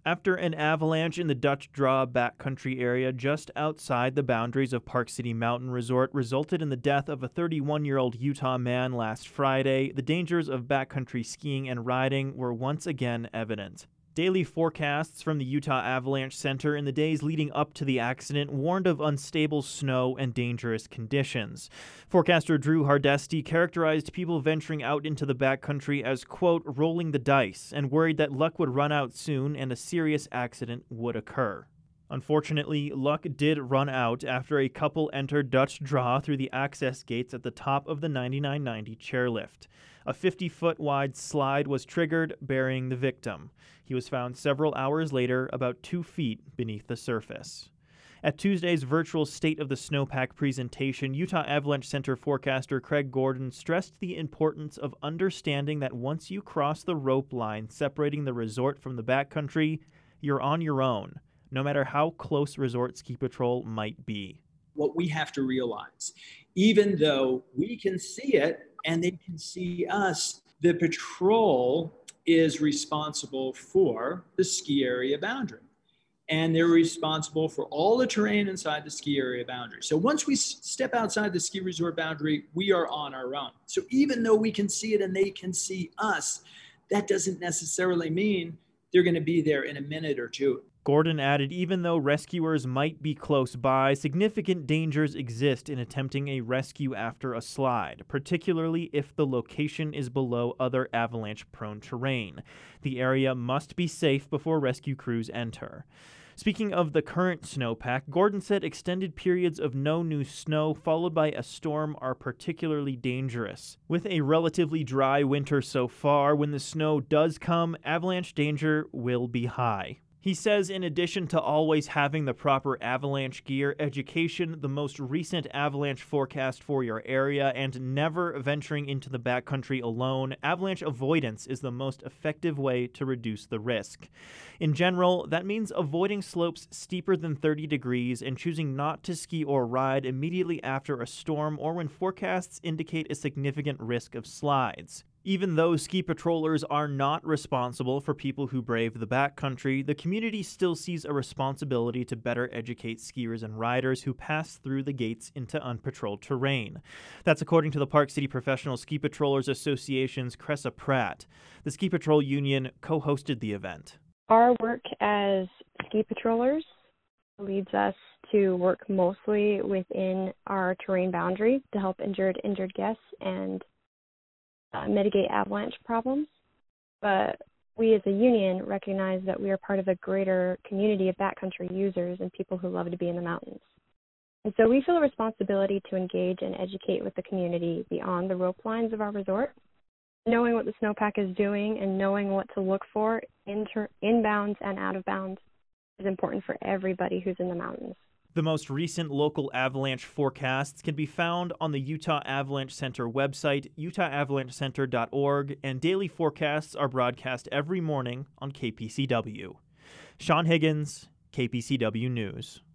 After an avalanche in the Dutch Draw backcountry area just outside the boundaries of Park City Mountain Resort resulted in the death of a 31-year-old Utah man last Friday, the dangers of backcountry skiing and riding were once again evident. Daily forecasts from the Utah Avalanche Center in the days leading up to the accident warned of unstable snow and dangerous conditions. Forecaster Drew Hardesty characterized people venturing out into the backcountry as, quote, rolling the dice, and worried that luck would run out soon and a serious accident would occur. Unfortunately, luck did run out after a couple entered Dutch Draw through the access gates at the top of the 9990 chairlift. A 50-foot wide slide was triggered, burying the victim. He was found several hours later, about 2 feet beneath the surface. At Tuesday's virtual State of the Snowpack presentation, Utah Avalanche Center forecaster Craig Gordon stressed the importance of understanding that once you cross the rope line separating the resort from the backcountry, you're on your own, no matter how close Resort Ski Patrol might be. What we have to realize, even though we can see it and they can see us, the patrol is responsible for the ski area boundary. And they're responsible for all the terrain inside the ski area boundary. So once we step outside the ski resort boundary, we are on our own. So even though we can see it and they can see us, that doesn't necessarily mean they're going to be there in a minute or two. Gordon added, even though rescuers might be close by, significant dangers exist in attempting a rescue after a slide, particularly if the location is below other avalanche-prone terrain. The area must be safe before rescue crews enter. Speaking of the current snowpack, Gordon said extended periods of no new snow followed by a storm are particularly dangerous. With a relatively dry winter so far, when the snow does come, avalanche danger will be high. He says in addition to always having the proper avalanche gear, education, the most recent avalanche forecast for your area, and never venturing into the backcountry alone, avalanche avoidance is the most effective way to reduce the risk. In general, that means avoiding slopes steeper than 30 degrees and choosing not to ski or ride immediately after a storm or when forecasts indicate a significant risk of slides. Even though ski patrollers are not responsible for people who brave the backcountry, the community still sees a responsibility to better educate skiers and riders who pass through the gates into unpatrolled terrain. That's according to the Park City Professional Ski Patrollers Association's Cressa Pratt. The Ski Patrol Union co-hosted the event. Our work as ski patrollers leads us to work mostly within our terrain boundary to help injured guests and mitigate avalanche problems, but we as a union recognize that we are part of a greater community of backcountry users and people who love to be in the mountains. And so we feel a responsibility to engage and educate with the community beyond the rope lines of our resort. Knowing what the snowpack is doing and knowing what to look for inbounds and out of bounds is important for everybody who's in the mountains. The most recent local avalanche forecasts can be found on the Utah Avalanche Center website, utahavalanchecenter.org, and daily forecasts are broadcast every morning on KPCW. Sean Higgins, KPCW News.